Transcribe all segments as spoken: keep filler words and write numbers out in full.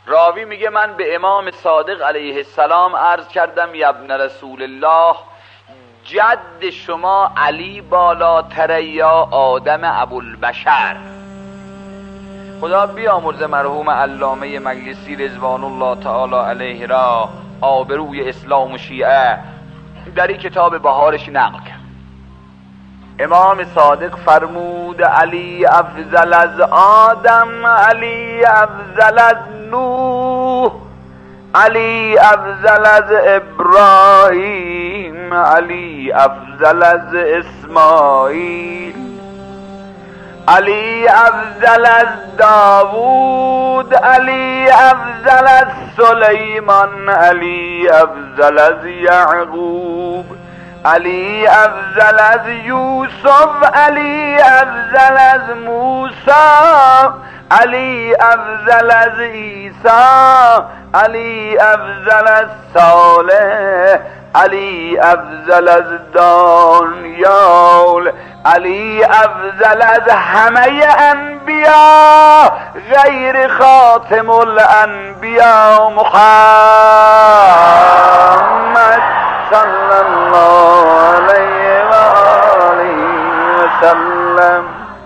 راوی میگه من به امام صادق علیه السلام عرض کردم یا ابن رسول الله، جد شما علی بالاتره یا آدم ابوالبشر؟ خدا بیامرز مرحوم علامه مجلسی رضوان الله تعالی علیه را آبروی اسلام و شیعه در این کتاب بهارش نقل کرد. امام صادق فرمود علی افضل از آدم، علی افضل از نوح، علی افضل از ابراهیم، علی افضل از اسماعیل، علی افضل از داوود، علی افضل از سلیمان، علی افضل از یعقوب، علی افضل از یوسف، علی افضل از موسی، علی افضل از عیسی، علی افضل از صالح، علی افضل از دانیال، علی افضل از همه انبیا غیر خاتم الانبیا محمد صلی الله علیه و آله و سلم.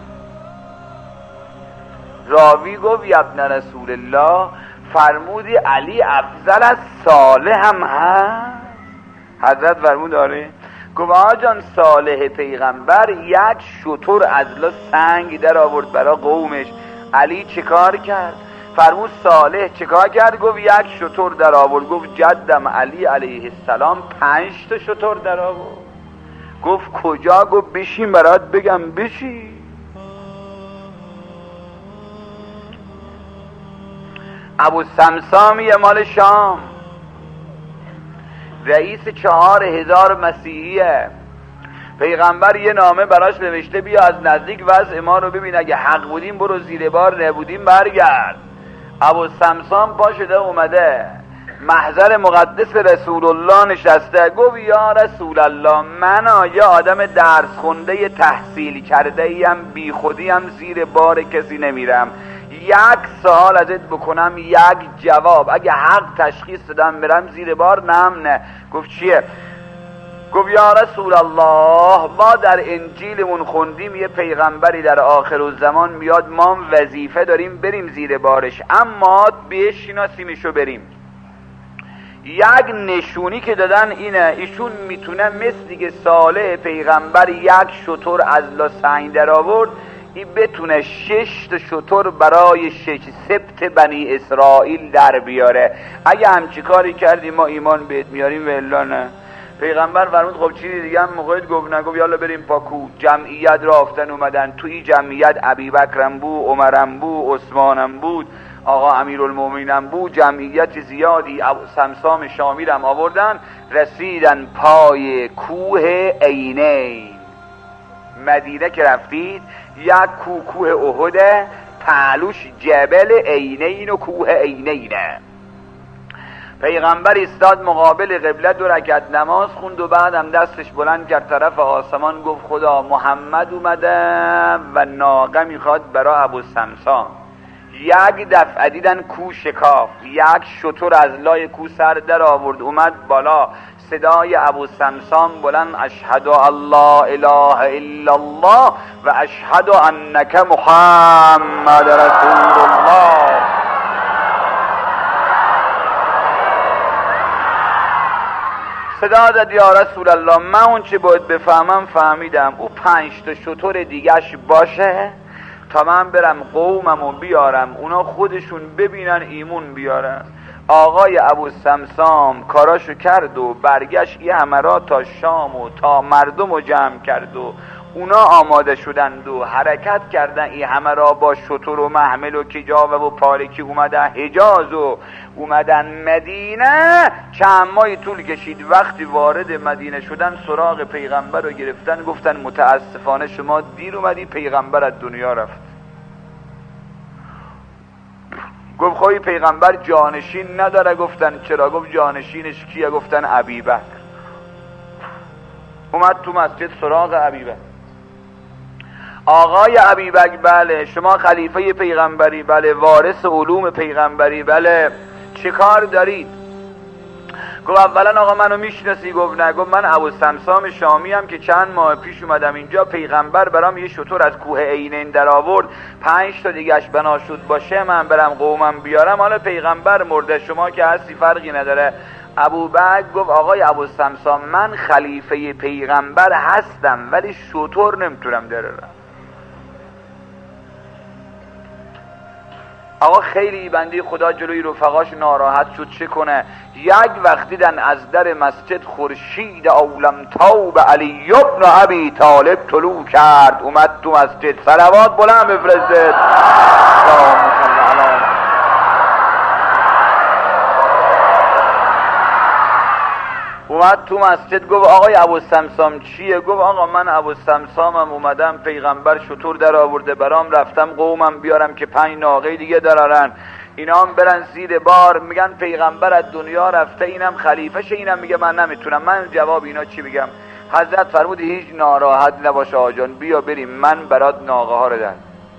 راوی گفت یا ابن رسول الله، فرمودی علی افضل از صالح هم هست؟ حضرت فرمود آره. گفت آقا جان، صالح پیغمبر یک شتر از لا سنگ در آورد برای قومش، علی چه کار کرد؟ فرمود صالح چه کار کرد؟ گفت یک شتر در آورد. گفت جدم علی علیه السلام پنج تا شتر در آورد. گفت کجا؟ گفت بشین برات بگم. بشین. ابو سمسامی مال شام، رئیس چهار هزار مسیحیه. پیغمبر یه نامه براش نوشته بیا از نزدیک وضع ما رو ببین، اگه حق بودیم برو زیر بار، نبودیم برگرد. ابو سمسام پا شده اومده محضر مقدس رسول الله نشسته. گفت یا رسول الله، من یه آدم درس خونده تحصیل کرده ایم، بی خودی هم زیر بار کسی نمیرم، یک سوال ازت بکنم یک جواب، اگه حق تشخیص دادم برم زیر بار نم نه. گفت چیه؟ گفت یا رسول الله، ما در انجیلمون خوندیم یه پیغمبری در آخر الزمان میاد، ما وظیفه داریم بریم زیر بارش، اما بشناسیمشو بریم. یک نشونی که دادن اینه، ایشون میتونه مثل دیگه صالح پیغمبر یک شتر از لا سنگ در آورد، این بتونه شش تا شتر برای شش سبت بنی اسرائیل در بیاره. اگه همچی کاری کردیم ما ایمان بهت میاریم و الا نه. پیغمبر فرمود خب چیزی دیگه هم موقعیت گفت نگفت یالا بریم پاکو. جمعیت رافتن اومدن، توی جمعیت ابی بکرم بود، عمرم بود، عثمانم بود، آقا امیرالمومنینم بود، جمعیت زیادی. سمسام شامیرم آوردن، رسیدن پای کوه عینین. مدینه که رفتید یک کوه، کوه احده، پهلوش جبل عینین و کوه عینینه. پیغمبر ایستاد مقابل قبله، دو رکعت نماز خوند و بعدم دستش بلند کرد طرف آسمان، گفت خدا محمد اومده و ناقه میخواد برای ابو سمسام. یک دفعه دیدن کو شکاف، یک شتر از لای کو سر در آورد اومد بالا. صدای ابو سمسام بلند، اشهد ان لا اله الا الله و اشهد انک محمد رسول الله. صدا داد یا رسول الله، من اون چه باید بفهمم فهمیدم، او پنج تا شتر دیگهش باشه تا من برم قوممو بیارم، اونا خودشون ببینن ایمون بیارن. آقای ابو سمسام کاراشو کرد و برگشت یه همه را تا شام و تا مردمو جمع کرد و اونا آماده شدند و حرکت کردن. این همه را با شتر و محمل و کجاوه و پارکی اومدن حجاز و اومدن مدینه. چند ماهی طول کشید، وقتی وارد مدینه شدن سراغ پیغمبر رو گرفتن، گفتن متاسفانه شما دیر اومدی، پیغمبر از دنیا رفت. گفت خواهی پیغمبر جانشین نداره؟ گفتن چرا؟ گفت جانشینش کیه؟ گفتن ابی بکر. اومد تو مسجد سراغ ابی بکر. آقای ابیبکر بله شما خلیفه پیغمبری، بله وارث علوم پیغمبری، بله چه کار دارید؟ گفت اولا آقا منو میشناسی؟ گفت نه. گفت من ابوالسمسام شامی هم که چند ماه پیش اومدم اینجا، پیغمبر برام یه شتر از کوه عینین در آورد، پنج تا دیگهش بنا شد باشه من برم قومم بیارم، حالا پیغمبر مرده شما که هستی فرقی نداره. ابوبکر گفت آقای ابوالسمسام من خلیفه پیغمبر هستم ولی شتر نمیتونم درارم. آقا خیلی بنده خدا جلوی رفقاش ناراحت شد، چه کنه؟ یک وقت دیدن از در مسجد خورشید عالم تاب علی ابن ابی طالب طلوع کرد، اومد تو مسجد، صلوات بلند بفرستید. اومد تو مسجد گفت آقای ابوالسمسام چیه؟ گفت آقا من ابوالسمسامم، اومدم پیغمبر شتر در آورده برام، رفتم قومم بیارم که پنج ناقه دیگه درارن، اینا هم برن زیر بار، میگن پیغمبر از دنیا رفته، اینم خلیفه شه، اینم میگه من نمیتونم. من جواب اینا چی بگم؟ حضرت فرمود هیچ ناراحت نباش آقا جان، بیا بریم من برات ناقه ها رو در.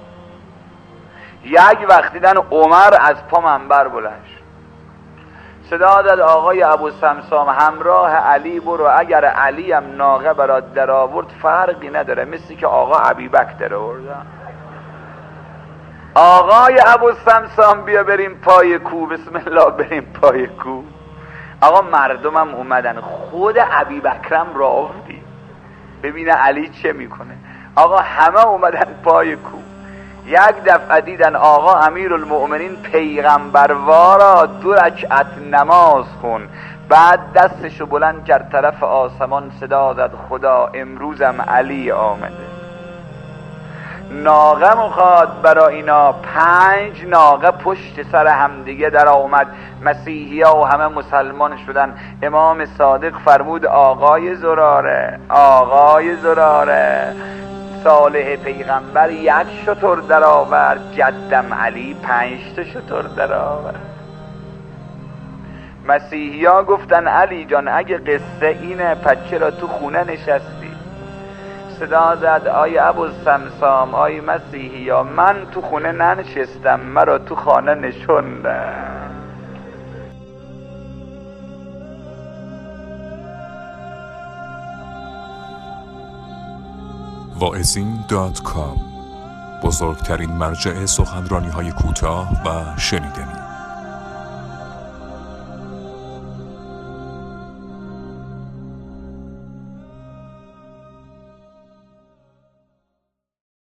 یک وقت دیدن عمر از پا منبر بلند شد، صدا داد آقای ابوالسمسام همراه علی برو، اگر علی هم ناقه برات در آورد فرقی نداره، مثل که آقا ابیبکر در آوردن. آقای ابوالسمسام بیا بریم پای کو، بسم الله بریم پای کو. آقا مردمم اومدن، خود ابیبکرم را آوردی ببینه علی چه میکنه. آقا همه اومدن پای کو. یک دفعه دیدن آقا امیرالمؤمنین پیغمبروارا دو رکعت نماز خون، بعد دستشو بلند کرد طرف آسمان، صدا زد خدا امروزم علی آمده. ناقه مخواد برای اینا، پنج ناقه پشت سر همدیگه در آمد، مسیحی ها و همه مسلمان شدن. امام صادق فرمود آقای زراره، آقای زراره، صالح پیغمبر یک شتر در آورد، جدم علی پنج تا شتر در آورد. مسیحی ها گفتن علی جان اگه قصه اینه پس چرا تو خونه نشستی؟ صدا زد آی ابوالسمسام، آی مسیحی ها، من تو خونه ننشستم، مرا تو خانه نشوندن. واعظین دات کام، بزرگترین مرجع سخنرانی های کوتاه و شنیدنی.